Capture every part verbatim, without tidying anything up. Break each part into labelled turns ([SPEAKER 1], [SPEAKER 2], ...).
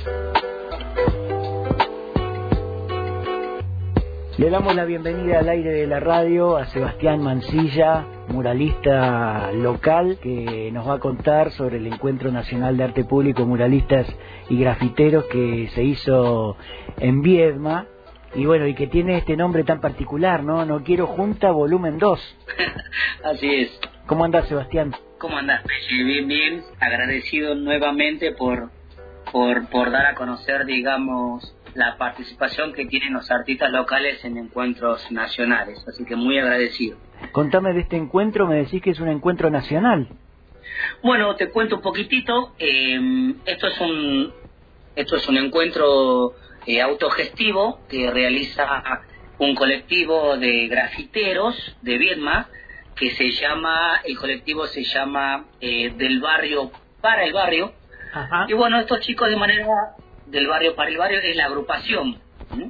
[SPEAKER 1] Le damos la bienvenida al aire de la radio a Sebastián Mancilla, muralista local, que nos va a contar sobre el Encuentro Nacional de Arte Público, Muralistas y Grafiteros que se hizo en Viedma, y bueno, y que tiene este nombre tan particular, ¿no? No Quiero Junta, volumen dos.
[SPEAKER 2] Así es.
[SPEAKER 1] ¿Cómo andás, Sebastián?
[SPEAKER 2] ¿Cómo andás, Peche? Bien, bien. Agradecido nuevamente por, por, por dar a conocer, digamos, la participación que tienen los artistas locales en encuentros nacionales, así que muy agradecido.
[SPEAKER 1] Contame de este encuentro, me decís que es un encuentro nacional.
[SPEAKER 2] Bueno, te cuento un poquitito. Eh, esto es un esto es un encuentro eh, autogestivo que realiza un colectivo de grafiteros de Viedma que se llama, el colectivo se llama eh, Del Barrio para el Barrio. Ajá. Y bueno, estos chicos de manera del barrio para el barrio es la agrupación. ¿Mm?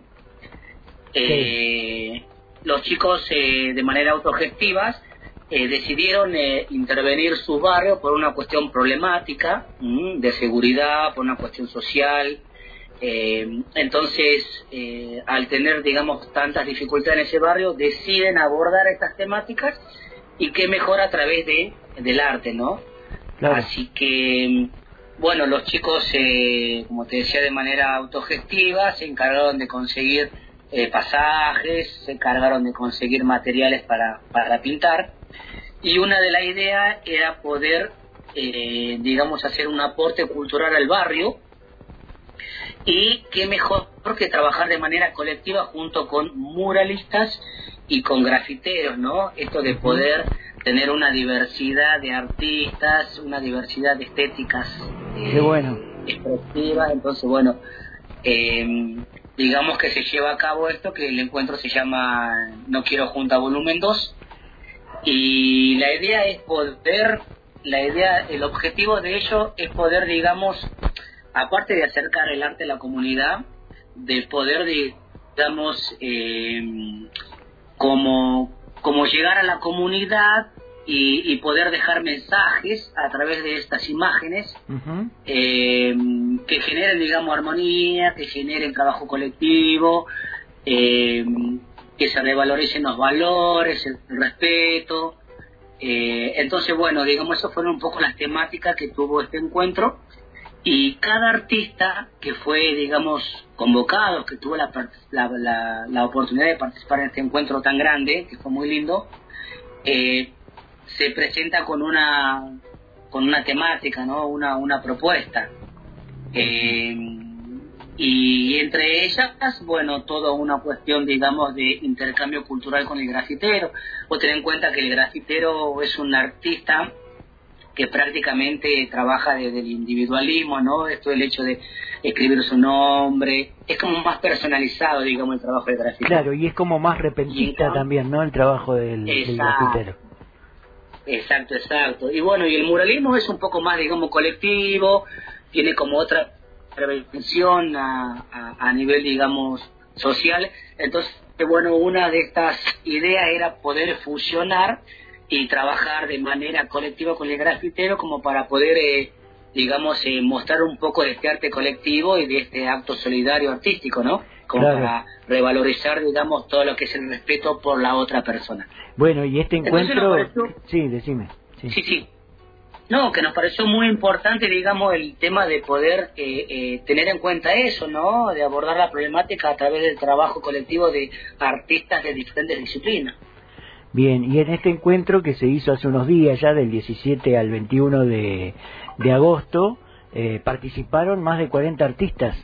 [SPEAKER 2] Eh, sí. Los chicos eh, de manera autogestiva eh, decidieron eh, intervenir sus barrios por una cuestión problemática, ¿m? de seguridad, por una cuestión social. Eh, entonces, eh, al tener, digamos, tantas dificultades en ese barrio, deciden abordar estas temáticas, y qué mejor a través de del arte, ¿no? Claro. Así que, bueno, los chicos, eh, como te decía, de manera autogestiva, se encargaron de conseguir eh, pasajes, se encargaron de conseguir materiales para, para pintar, y una de las ideas era poder, eh, digamos, hacer un aporte cultural al barrio, y qué mejor que trabajar de manera colectiva junto con muralistas y con grafiteros, ¿no? Esto de poder tener una diversidad de artistas, una diversidad de estéticas eh,
[SPEAKER 1] Qué bueno.
[SPEAKER 2] expresivas. Entonces, bueno, eh, digamos que se lleva a cabo esto, que el encuentro se llama No Quiero Junta volumen dos, y la idea es poder, la idea, el objetivo de ello es poder, digamos, aparte de acercar el arte a la comunidad, de poder, digamos, eh, como, como llegar a la comunidad y, y poder dejar mensajes a través de estas imágenes, uh-huh. eh, que generen, digamos, armonía, que generen trabajo colectivo, eh, que se revaloricen los valores, el, el respeto. Eh, entonces, bueno, digamos, esas fueron un poco las temáticas que tuvo este encuentro. Y cada artista que fue, digamos, convocado, que tuvo la, la, la, la oportunidad de participar en este encuentro tan grande, que fue muy lindo, eh, se presenta con una con una temática, ¿no? Una, una propuesta. Eh, y entre ellas, bueno, toda una cuestión, digamos, de intercambio cultural con el grafitero. Vos tenés en cuenta que el grafitero es un artista que prácticamente trabaja desde el individualismo, ¿no? Esto del hecho de escribir su nombre, es como más personalizado, digamos, el trabajo del grafitero.
[SPEAKER 1] Claro, y es como más repentista y, también, ¿no? El trabajo del, del grafitero.
[SPEAKER 2] Exacto, exacto. Y bueno, y el muralismo es un poco más, digamos, colectivo, tiene como otra prevención a, a, a nivel, digamos, social. Entonces, bueno, una de estas ideas era poder fusionar y trabajar de manera colectiva con el grafitero, como para poder, eh, digamos, eh, mostrar un poco de este arte colectivo y de este acto solidario artístico, ¿no? Como claro. Para revalorizar, digamos, todo lo que es el respeto por la otra persona.
[SPEAKER 1] Bueno, y este encuentro...
[SPEAKER 2] Pareció...
[SPEAKER 1] Sí, decime. Sí.
[SPEAKER 2] sí, sí. No, que nos pareció muy importante, digamos, el tema de poder eh, eh, tener en cuenta eso, ¿no? De abordar la problemática a través del trabajo colectivo de artistas de diferentes disciplinas.
[SPEAKER 1] Bien, y en este encuentro que se hizo hace unos días, ya del diecisiete al veintiuno de, de agosto, eh, participaron más de cuarenta artistas.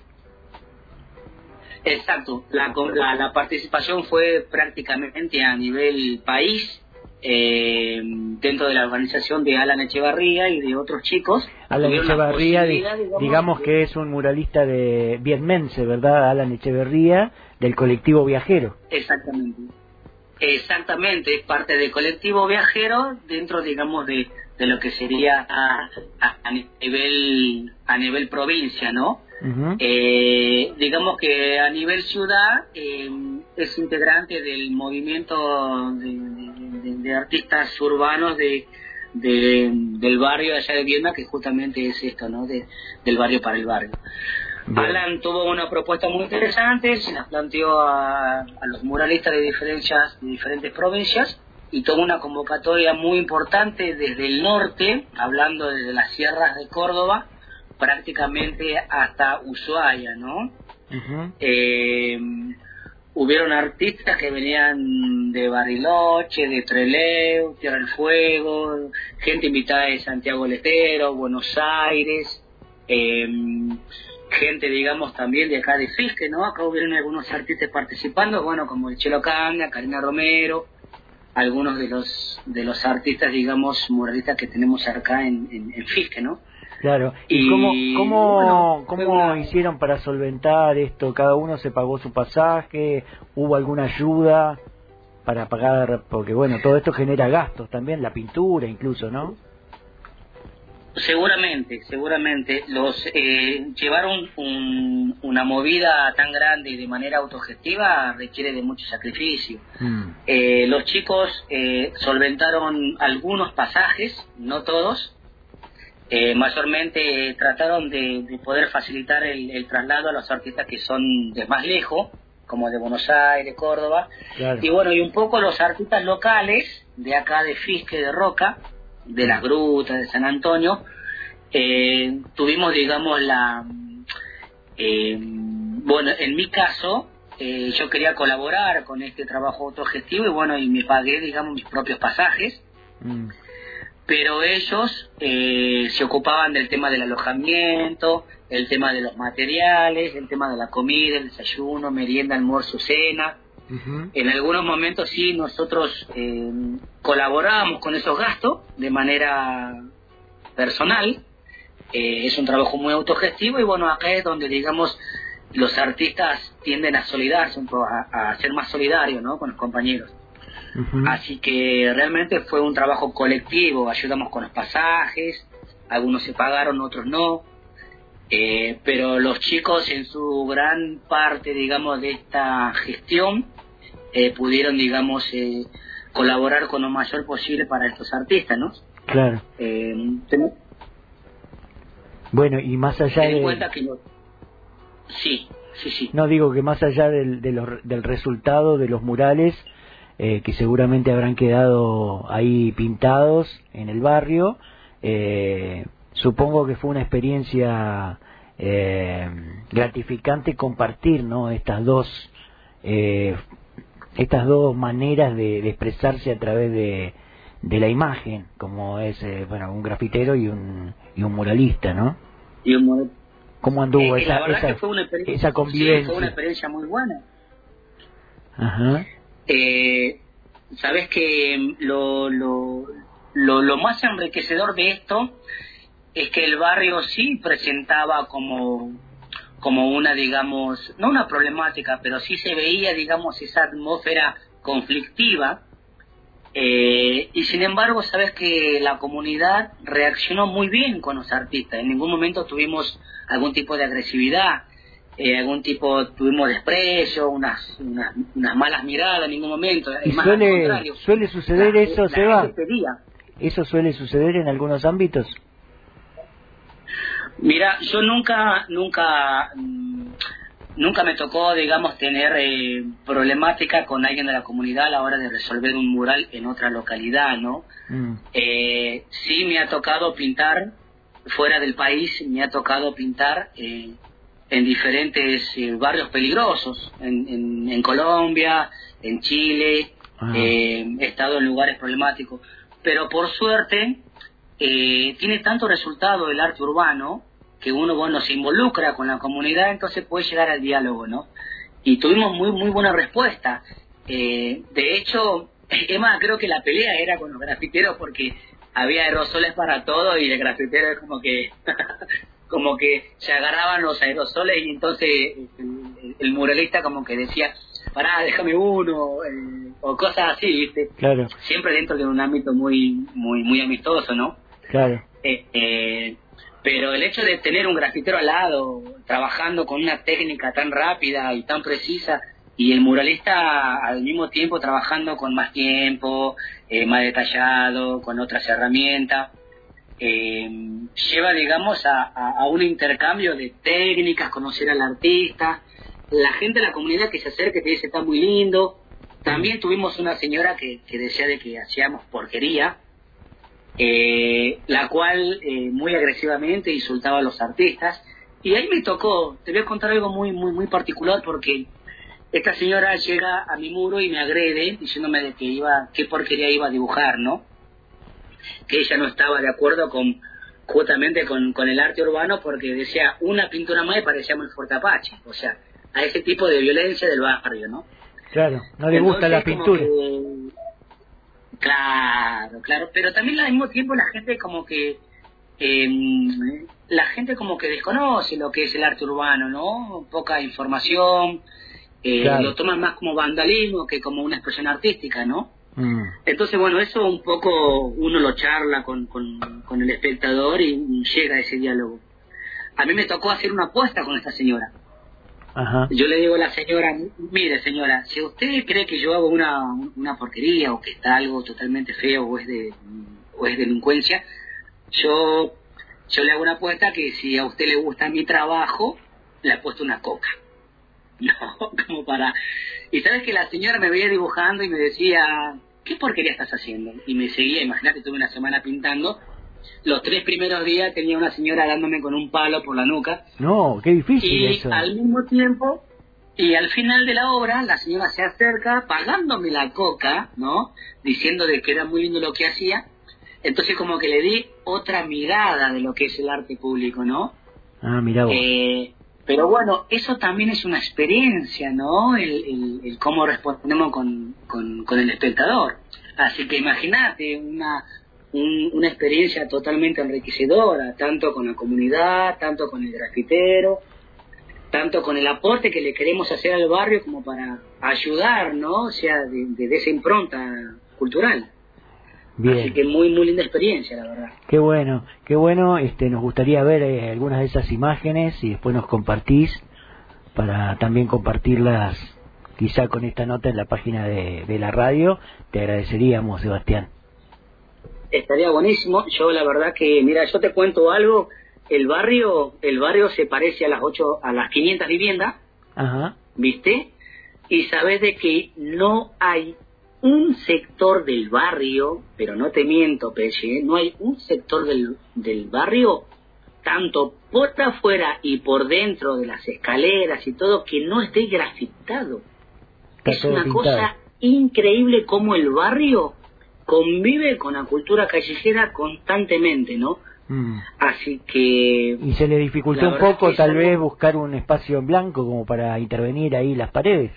[SPEAKER 2] Exacto, la, la, la participación fue prácticamente a nivel país, eh, dentro de la organización de Alan Echevarría y de otros chicos.
[SPEAKER 1] Alan Echevarría, digamos, digamos que es un muralista de vietmense, ¿verdad? Alan Echevarría, del colectivo Viajero.
[SPEAKER 2] Exactamente. Exactamente, es parte del colectivo Viajero dentro, digamos, de, de lo que sería a, a, a nivel a nivel provincia, ¿no? Uh-huh. Eh, digamos que a nivel ciudad eh, es integrante del movimiento de, de, de, de artistas urbanos de, de del barrio allá de Viedma, que justamente es esto, ¿no? De, del barrio para el barrio. Bien. Alan tuvo una propuesta muy interesante, se la planteó a, a los muralistas de diferentes, de diferentes provincias, y tuvo una convocatoria muy importante desde el norte, hablando desde las sierras de Córdoba, prácticamente hasta Ushuaia, ¿no? Uh-huh. Eh, hubieron artistas que venían de Bariloche, de Trelew, Tierra del Fuego, gente invitada de Santiago del Estero, Buenos Aires, eh, gente, digamos, también de acá de Fisque, ¿no? Acá hubieron algunos artistas participando, bueno, como el Chelo Canga, Karina Romero, algunos de los de los artistas, digamos, muralistas que tenemos acá en, en, en Fisque, ¿no?
[SPEAKER 1] Claro. ¿Y, y cómo, cómo, bueno, cómo una... hicieron para solventar esto? ¿Cada uno se pagó su pasaje? ¿Hubo alguna ayuda para pagar? Porque, bueno, todo esto genera gastos también, la pintura incluso, ¿no?
[SPEAKER 2] Seguramente, seguramente. Los eh, llevar un, un, una movida tan grande y de manera autogestiva requiere de mucho sacrificio. Mm. Eh, los chicos eh, solventaron algunos pasajes, no todos. Eh, mayormente trataron de, de poder facilitar el, el traslado a los artistas que son de más lejos, como de Buenos Aires, Córdoba. Claro. Y bueno, y un poco los artistas locales de acá de Fisque, de Roca, de las Grutas, de San Antonio, eh, tuvimos, digamos, la... Eh, bueno, en mi caso, eh, yo quería colaborar con este trabajo autogestivo y bueno, y me pagué, digamos, mis propios pasajes. Mm. Pero ellos eh, se ocupaban del tema del alojamiento, el tema de los materiales, el tema de la comida, el desayuno, merienda, almuerzo, cena. Uh-huh. En algunos momentos sí, nosotros eh, colaborábamos con esos gastos de manera personal. Eh, es un trabajo muy autogestivo y bueno, acá es donde, digamos, los artistas tienden a solidarse, a, a ser más solidarios, ¿no?, con los compañeros. Uh-huh. Así que realmente fue un trabajo colectivo, ayudamos con los pasajes, algunos se pagaron, otros no, eh, pero los chicos en su gran parte, digamos, de esta gestión eh, pudieron, digamos, eh, colaborar con lo mayor posible para estos artistas, ¿no?
[SPEAKER 1] Claro.
[SPEAKER 2] Eh, ten...
[SPEAKER 1] Bueno, y más allá
[SPEAKER 2] ten
[SPEAKER 1] de...
[SPEAKER 2] cuenta que lo... Sí, sí, sí.
[SPEAKER 1] No, digo que más allá del, de los, del resultado de los murales, Eh, que seguramente habrán quedado ahí pintados en el barrio, eh, supongo que fue una experiencia eh, gratificante compartir, ¿no?, estas dos eh, estas dos maneras de, de expresarse a través de, de la imagen, como es eh, bueno, un grafitero y un y un muralista, ¿no?
[SPEAKER 2] Y un mural...
[SPEAKER 1] ¿Cómo anduvo
[SPEAKER 2] eh,
[SPEAKER 1] esa esa, esa convivencia?
[SPEAKER 2] Sí, fue una experiencia muy buena.
[SPEAKER 1] Ajá.
[SPEAKER 2] Eh, sabes que lo, lo, lo, lo más enriquecedor de esto es que el barrio sí presentaba como, como una, digamos, no una problemática, pero sí se veía, digamos, esa atmósfera conflictiva, eh, y sin embargo, sabes que la comunidad reaccionó muy bien con los artistas. En ningún momento tuvimos algún tipo de agresividad. Eh, algún tipo, tuvimos desprecio, unas, unas unas malas miradas en ningún momento.
[SPEAKER 1] ¿Y
[SPEAKER 2] más
[SPEAKER 1] suele, suele suceder
[SPEAKER 2] la,
[SPEAKER 1] eso,
[SPEAKER 2] la
[SPEAKER 1] Seba?
[SPEAKER 2] pedía.
[SPEAKER 1] ¿Eso suele suceder en algunos ámbitos?
[SPEAKER 2] Mira, yo nunca, nunca, nunca me tocó, digamos, tener eh, problemática con alguien de la comunidad a la hora de resolver un mural en otra localidad, ¿no? Mm. Eh, sí me ha tocado pintar fuera del país, me ha tocado pintar... Eh, en diferentes eh, barrios peligrosos, en, en, en Colombia, en Chile, eh, he estado en lugares problemáticos, pero por suerte eh, tiene tanto resultado el arte urbano que uno, bueno, se involucra con la comunidad, entonces puede llegar al diálogo, ¿no? Y tuvimos muy muy buena respuesta. Eh, de hecho, es más, creo que la pelea era con los grafiteros porque había aerosoles para todo y el grafitero es como que... como que se agarraban los aerosoles y entonces el, el muralista como que decía, pará, déjame uno, eh, o cosas así, ¿viste?
[SPEAKER 1] Claro.
[SPEAKER 2] Siempre dentro de un ámbito muy muy muy amistoso, ¿no?
[SPEAKER 1] Claro.
[SPEAKER 2] Eh, eh, pero el hecho de tener un grafitero al lado, trabajando con una técnica tan rápida y tan precisa, y el muralista al mismo tiempo trabajando con más tiempo, eh, más detallado, con otras herramientas, eh, lleva, digamos, a, a, a un intercambio de técnicas, conocer al artista, la gente de la comunidad que se acerca y te dice está muy lindo. También tuvimos una señora que, que decía de que hacíamos porquería, eh, la cual eh, muy agresivamente insultaba a los artistas, y ahí me tocó, te voy a contar algo muy muy muy particular, porque esta señora llega a mi muro y me agrede diciéndome de que iba, qué porquería iba a dibujar, ¿no? Que ella no estaba de acuerdo con justamente con, con el arte urbano, porque decía una pintura más y parecía muy Fuerte Apache, o sea, a ese tipo de violencia del barrio, ¿no?
[SPEAKER 1] Claro, no le
[SPEAKER 2] Entonces,
[SPEAKER 1] gusta la pintura.
[SPEAKER 2] Que, claro, claro, pero también al mismo tiempo la gente como que eh, la gente como que desconoce lo que es el arte urbano, ¿no? Poca información, eh, claro. Lo toman más como vandalismo que como una expresión artística, ¿no? Mm. Entonces, bueno, eso un poco uno lo charla con, con, con el espectador y, y llega a ese diálogo. A mí me tocó hacer una apuesta con esta señora. Ajá. Yo le digo a la señora, mire señora, si usted cree que yo hago una, una porquería o que está algo totalmente feo o es de o es delincuencia, yo yo le hago una apuesta que si a usted le gusta mi trabajo, le apuesto una coca. No, como para... Y sabes que la señora me veía dibujando y me decía, ¿qué porquería estás haciendo? Y me seguía, imagínate, tuve una semana pintando. Los tres primeros días tenía una señora dándome con un palo por la nuca.
[SPEAKER 1] No, qué difícil
[SPEAKER 2] y
[SPEAKER 1] eso.
[SPEAKER 2] Y al mismo tiempo, y al final de la obra, la señora se acerca pagándome la coca, ¿no? Diciendo de que era muy lindo lo que hacía. Entonces como que le di otra mirada de lo que es el arte público, ¿no?
[SPEAKER 1] Ah, mirá vos.
[SPEAKER 2] Eh, pero bueno, eso también es una experiencia, ¿no? El, el, el cómo respondemos con, con, con el espectador. Así que imagínate una... Un, una experiencia totalmente enriquecedora, tanto con la comunidad, tanto con el grafitero, tanto con el aporte que le queremos hacer al barrio como para ayudar, ¿no? O sea, de, de, de esa impronta cultural. Bien. Así que muy, muy linda experiencia, la verdad.
[SPEAKER 1] Qué bueno, qué bueno. Este, nos gustaría ver eh, algunas de esas imágenes y después nos compartís para también compartirlas quizá con esta nota en la página de, de la radio. Te agradeceríamos, Sebastián.
[SPEAKER 2] Estaría buenísimo. Yo la verdad que, mira, yo te cuento algo, el barrio, el barrio se parece a las ocho, a las quinientas viviendas. Ajá. ¿Viste? Y sabes de que no hay un sector del barrio, pero no te miento, Peche, no hay un sector del, del barrio, tanto por afuera y por dentro de las escaleras y todo, que no esté grafitado. Está es una pintado. Cosa increíble como el barrio convive con la cultura callejera constantemente, ¿no? Mm. Así que...
[SPEAKER 1] ¿Y se le dificultó un poco tal vez algo... buscar un espacio en blanco como para intervenir ahí las paredes?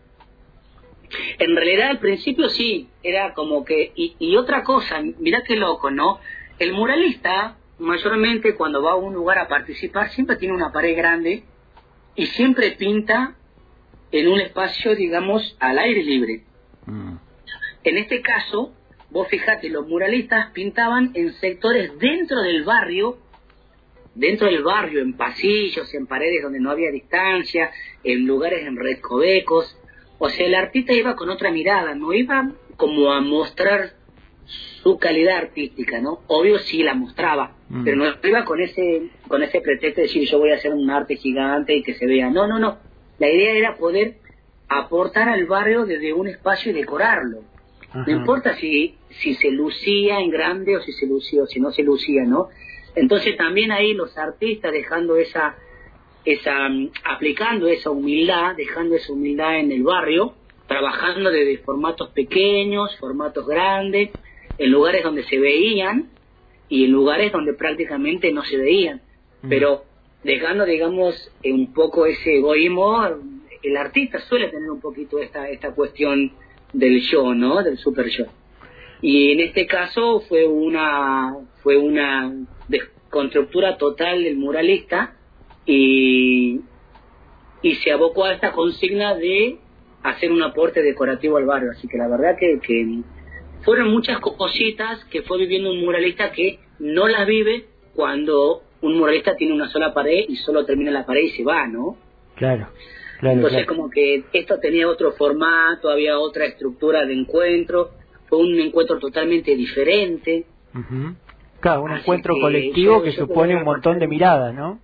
[SPEAKER 2] En realidad al principio sí, era como que... Y, y otra cosa, mirá qué loco, ¿no? El muralista, mayormente cuando va a un lugar a participar, siempre tiene una pared grande y siempre pinta en un espacio, digamos, al aire libre. Mm. En este caso... Vos fijate, los muralistas pintaban en sectores dentro del barrio, dentro del barrio, en pasillos, en paredes donde no había distancia, en lugares en recovecos. O sea, el artista iba con otra mirada, no iba como a mostrar su calidad artística, ¿no? Obvio sí la mostraba, mm. pero no iba con ese con ese pretexto de decir yo voy a hacer un arte gigante y que se vea. No, no, no. La idea era poder aportar al barrio desde un espacio y decorarlo. Ajá. No importa si si se lucía en grande o si se lucía o si no se lucía, ¿no? Entonces también ahí los artistas dejando esa esa aplicando esa humildad, dejando esa humildad en el barrio, trabajando desde formatos pequeños, formatos grandes, en lugares donde se veían y en lugares donde prácticamente no se veían, mm. pero dejando, digamos, un poco ese egoísmo. El artista suele tener un poquito esta esta cuestión del yo, ¿no? Del super yo. Y en este caso fue una fue una desconstructura total del muralista y y se abocó a esta consigna de hacer un aporte decorativo al barrio. Así que la verdad que, que fueron muchas cositas que fue viviendo un muralista que no las vive cuando un muralista tiene una sola pared y solo termina la pared y se va, ¿no?
[SPEAKER 1] Claro. Claro,
[SPEAKER 2] Entonces
[SPEAKER 1] claro.
[SPEAKER 2] como que esto tenía otro formato, había otra estructura de encuentro, fue un encuentro totalmente diferente. Uh-huh.
[SPEAKER 1] Claro, un
[SPEAKER 2] Así
[SPEAKER 1] encuentro
[SPEAKER 2] que
[SPEAKER 1] colectivo
[SPEAKER 2] yo,
[SPEAKER 1] que
[SPEAKER 2] yo
[SPEAKER 1] supone un montón de miradas, ¿no?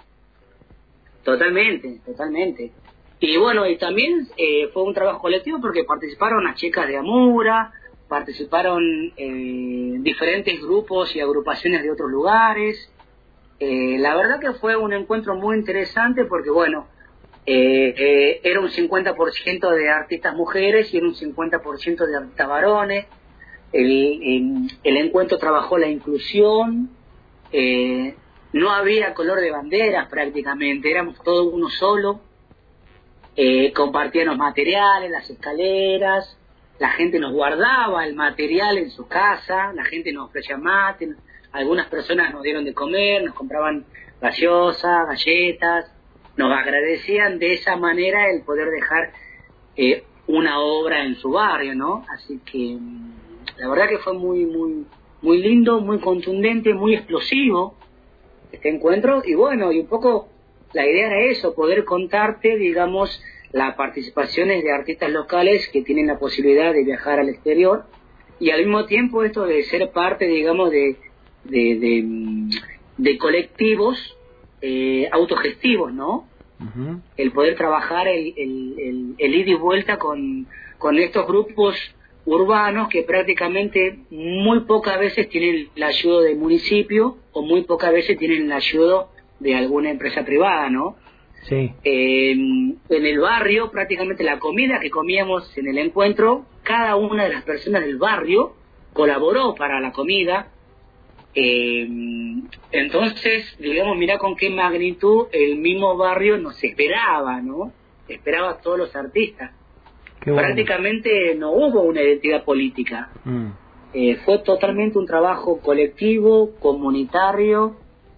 [SPEAKER 2] Totalmente, totalmente. Y bueno, y también eh, fue un trabajo colectivo porque participaron las chicas de Amura, participaron eh, diferentes grupos y agrupaciones de otros lugares. Eh, la verdad que fue un encuentro muy interesante porque, bueno, eh, eh, era un cincuenta por ciento de artistas mujeres y era un cincuenta por ciento de artistas varones. El, el, el encuentro trabajó la inclusión, eh, no había color de banderas prácticamente, éramos todos uno solo. Eh, compartían los materiales, las escaleras, la gente nos guardaba el material en su casa, la gente nos ofrecía mate, algunas personas nos dieron de comer, nos compraban gaseosas, galletas, nos agradecían de esa manera el poder dejar eh, una obra en su barrio, ¿no? Así que la verdad que fue muy, muy, muy lindo, muy contundente, muy explosivo este encuentro, y bueno, y un poco la idea era eso, poder contarte, digamos, las participaciones de artistas locales que tienen la posibilidad de viajar al exterior, y al mismo tiempo esto de ser parte, digamos, de de, de, de colectivos eh, autogestivos, ¿no? Uh-huh. El poder trabajar el, el, el, el ida y vuelta con, con estos grupos urbanos que prácticamente muy pocas veces tienen la ayuda del municipio o muy pocas veces tienen la ayuda de alguna empresa privada, ¿no?
[SPEAKER 1] Sí.
[SPEAKER 2] Eh, en el barrio, prácticamente la comida que comíamos en el encuentro, cada una de las personas del barrio colaboró para la comida. Eh, entonces, digamos, mirá con qué magnitud el mismo barrio nos esperaba, ¿no? Esperaba a todos los artistas. Qué bueno. Prácticamente no hubo una identidad política. Mm. Eh, fue totalmente un trabajo colectivo, comunitario,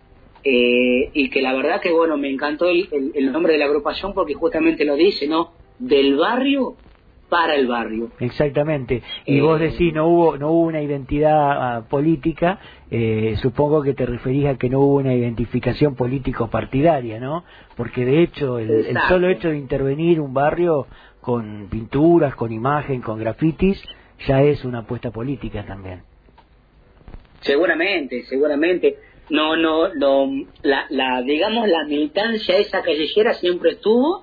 [SPEAKER 2] eh, y que la verdad que, bueno, me encantó el, el, el nombre de la agrupación porque justamente lo dice, ¿no? Del barrio para el barrio.
[SPEAKER 1] Exactamente. Y eh, vos decís no hubo no hubo una identidad uh, política, eh, supongo que te referís a que no hubo una identificación político-partidaria, ¿no? Porque de hecho el, el solo hecho de intervenir un barrio con pinturas, con imagen, con grafitis, ya es una apuesta política también.
[SPEAKER 2] Seguramente, seguramente. No, no, no la, la digamos la militancia esa callejera siempre estuvo.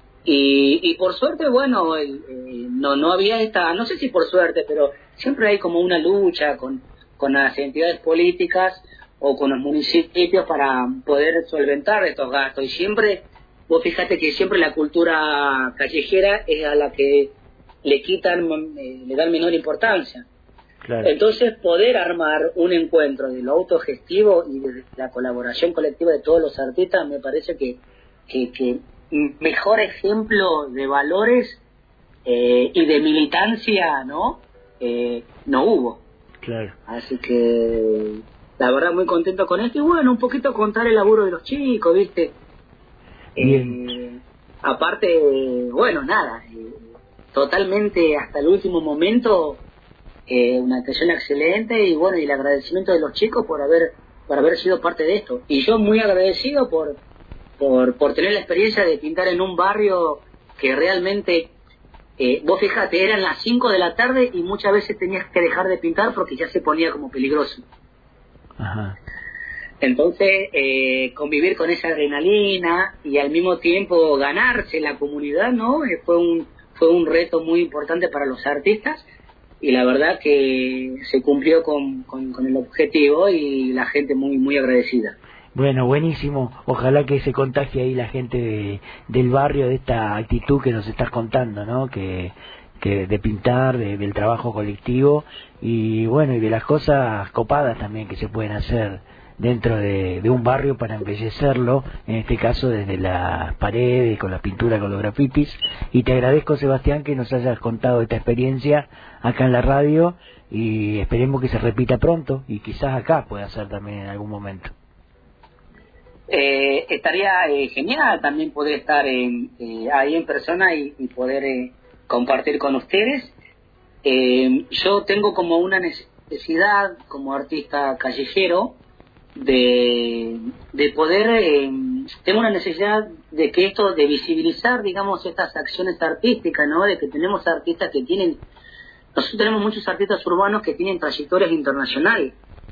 [SPEAKER 2] Y, y por suerte, bueno, el, eh, no no había esta, no sé si por suerte, pero siempre hay como una lucha con, con las entidades políticas o con los municipios para poder solventar estos gastos. Y siempre, vos fíjate que siempre la cultura callejera es a la que le quitan, eh, le dan menor importancia. Claro. Entonces, poder armar un encuentro de lo autogestivo y de la colaboración colectiva de todos los artistas, me parece que, que, que mejor ejemplo de valores eh, y de militancia, ¿no? Eh, no hubo.
[SPEAKER 1] Claro.
[SPEAKER 2] Así que la verdad muy contento con esto y bueno, un poquito contar el laburo de los chicos, ¿viste?
[SPEAKER 1] Bien.
[SPEAKER 2] Eh, aparte, bueno, nada, eh, totalmente hasta el último momento eh, una atención excelente y bueno, y el agradecimiento de los chicos por haber por haber sido parte de esto. Y yo muy agradecido por Por, por tener la experiencia de pintar en un barrio que realmente, eh, vos fijate, eran las cinco de la tarde y muchas veces tenías que dejar de pintar porque ya se ponía como peligroso.
[SPEAKER 1] Ajá.
[SPEAKER 2] Entonces, eh, convivir con esa adrenalina y al mismo tiempo ganarse la comunidad, ¿no? Eh, fue un fue un reto muy importante para los artistas y la verdad que se cumplió con, con, con el objetivo y la gente muy muy agradecida.
[SPEAKER 1] Bueno, buenísimo. Ojalá que se contagie ahí la gente de, del barrio de esta actitud que nos estás contando, ¿no? Que, que de pintar, de, del trabajo colectivo y bueno, y de las cosas copadas también que se pueden hacer dentro de, de un barrio para embellecerlo, en este caso desde las paredes, con la pintura, con los grafitis. Y te agradezco, Sebastián, que nos hayas contado esta experiencia acá en la radio y esperemos que se repita pronto y quizás acá pueda ser también en algún momento.
[SPEAKER 2] Eh, estaría eh, genial también poder estar en, eh, ahí en persona y, y poder eh, compartir con ustedes. Eh, yo tengo como una necesidad como artista callejero de, de poder, eh, tengo una necesidad de que esto, de visibilizar, digamos, estas acciones artísticas, ¿no? De que tenemos artistas que tienen, nosotros tenemos muchos artistas urbanos que tienen trayectorias internacionales.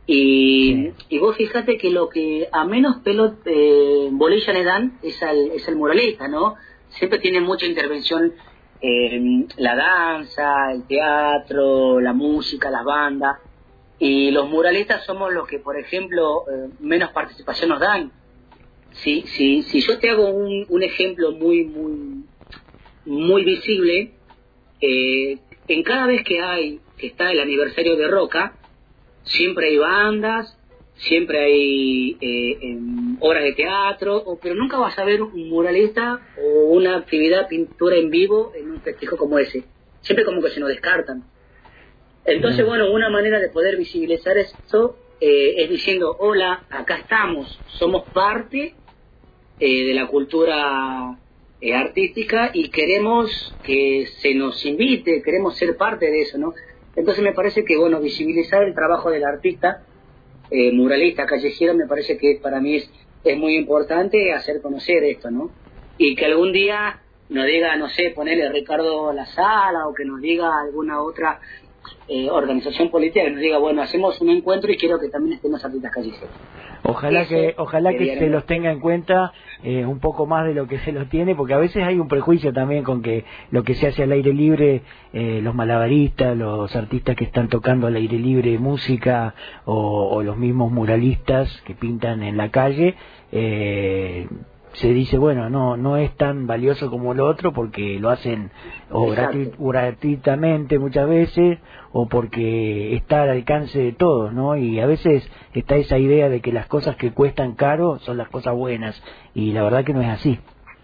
[SPEAKER 2] Y, sí. y vos fíjate que lo que a menos pelo eh, bolilla le dan es al, es al muralista, ¿no? Siempre tiene mucha intervención eh, la danza, el teatro, la música, las bandas. Y los muralistas somos los que, por ejemplo, eh, menos participación nos dan. Si, si, si yo te hago un, un ejemplo muy, muy, muy visible, eh, en cada vez que hay, que está el aniversario de Roca, siempre hay bandas, siempre hay eh, eh, obras de teatro, o, pero nunca vas a ver un muralista o una actividad pintura en vivo en un festejo como ese. Siempre como que se nos descartan. Entonces, bueno, una manera de poder visibilizar esto eh, es diciendo, hola, acá estamos, somos parte eh, de la cultura eh, artística y queremos que se nos invite, queremos ser parte de eso, ¿no? Entonces me parece que, bueno, visibilizar el trabajo del artista, eh, muralista, callejero, me parece que para mí es, es muy importante hacer conocer esto, ¿no? Y que algún día nos diga, no sé, ponerle Ricardo La Sala, o que nos diga alguna otra eh, organización política que nos diga, bueno, hacemos un encuentro y quiero que también estén los artistas callejeros.
[SPEAKER 1] Ojalá que ojalá que se los tenga en cuenta eh, un poco más de lo que se los tiene, porque a veces hay un prejuicio también con que lo que se hace al aire libre, eh, los malabaristas, los artistas que están tocando al aire libre música, o, o los mismos muralistas que pintan en la calle, eh, se dice, bueno, no no es tan valioso como lo otro porque lo hacen o gratu- gratuitamente muchas veces, o porque está al alcance de todos, ¿no? Y a veces está esa idea de que las cosas que cuestan caro son las cosas buenas, y la verdad que no es así.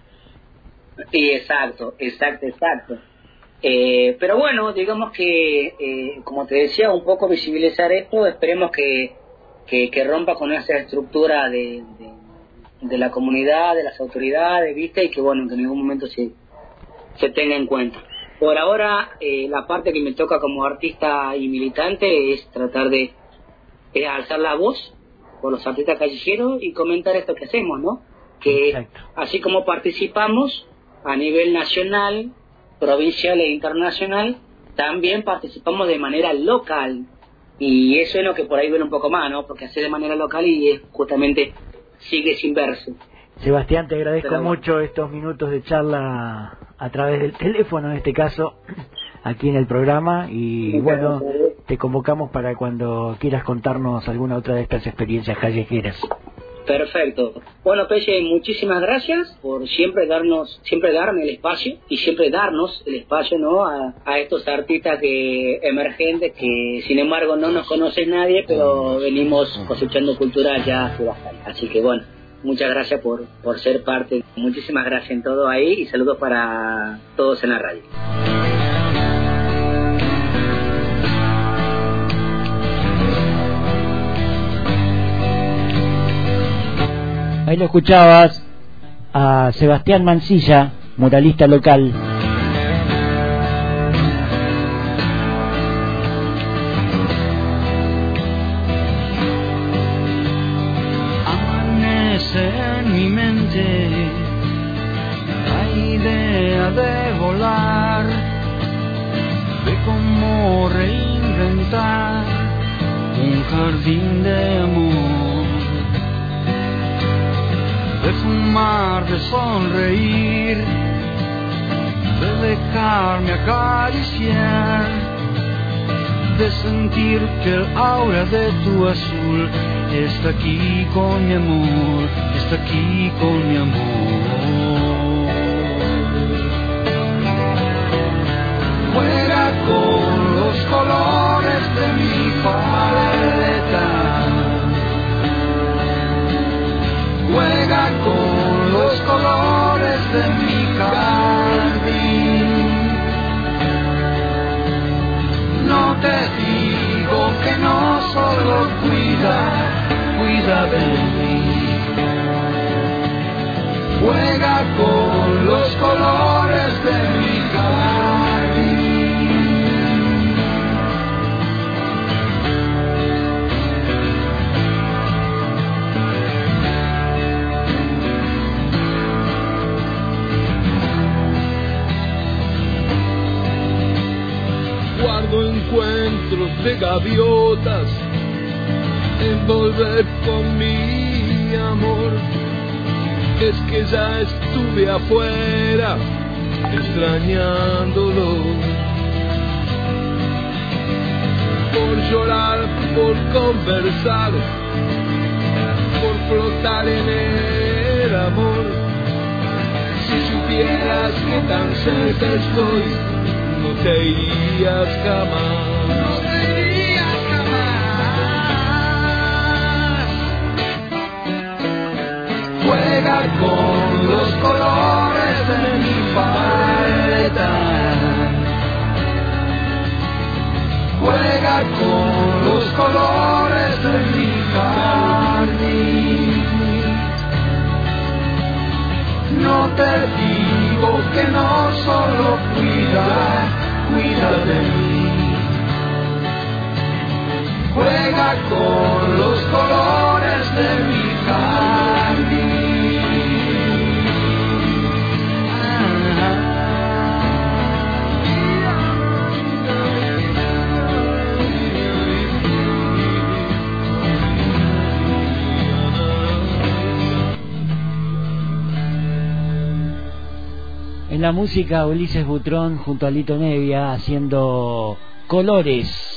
[SPEAKER 2] Sí, exacto, exacto, exacto. Eh, pero bueno, digamos que, eh, como te decía, un poco visibilizar esto, esperemos que, que, que rompa con esa estructura de... de de la comunidad, de las autoridades, ¿viste? Y que, bueno, que en algún momento se, se tenga en cuenta. Por ahora, eh, la parte que me toca como artista y militante es tratar de eh, alzar la voz por los artistas callejeros y comentar esto que hacemos, ¿no? Que Exacto. Así como participamos a nivel nacional, provincial e internacional, también participamos de manera local. Y eso es lo que por ahí viene un poco más, ¿no? Porque hacer de manera local y es justamente... sigue sin verse.
[SPEAKER 1] Sebastián, te agradezco
[SPEAKER 2] Pero,
[SPEAKER 1] mucho estos minutos de charla a través del teléfono, en este caso, aquí en el programa, y bueno, te convocamos para cuando quieras contarnos alguna otra de estas experiencias callejeras.
[SPEAKER 2] Perfecto. Bueno, Pelle, muchísimas gracias por siempre darnos, siempre darme el espacio y siempre darnos el espacio, ¿no? A, a estos artistas que emergentes que, sin embargo, no nos conoce nadie, pero venimos cosechando cultura ya hace bastante. Así que, bueno, muchas gracias por, por ser parte. Muchísimas gracias en todo ahí y saludos para todos en la radio.
[SPEAKER 1] Ahí lo escuchabas a Sebastián Mansilla, muralista local.
[SPEAKER 3] Amanece en mi mente la idea de volar, de cómo reinventar un jardín de amor. De fumar, de sonreír, de dejarme acariciar, de sentir que el aura de tu azul está aquí con mi amor, está aquí con mi amor. Juega con los colores de mi paleta, juega con los colores de mi jardín. No te digo que no, solo cuida, cuida de mí. Juega con los colores de mi jardín. Guardo encuentros de gaviotas envolver con mi amor. Es que ya estuve afuera extrañándolo, por llorar, por conversar, por flotar en el amor. Si supieras que tan cerca estoy, no te irías jamás. No te irías jamás. Juega con los colores de mi paleta. Juega con los colores de mi jardín. No te digo que no, solo cuida, cuida de mí. Juega con los colores de mi jardín.
[SPEAKER 1] En la música, Ulises Butrón junto a Lito Nevia haciendo Colores.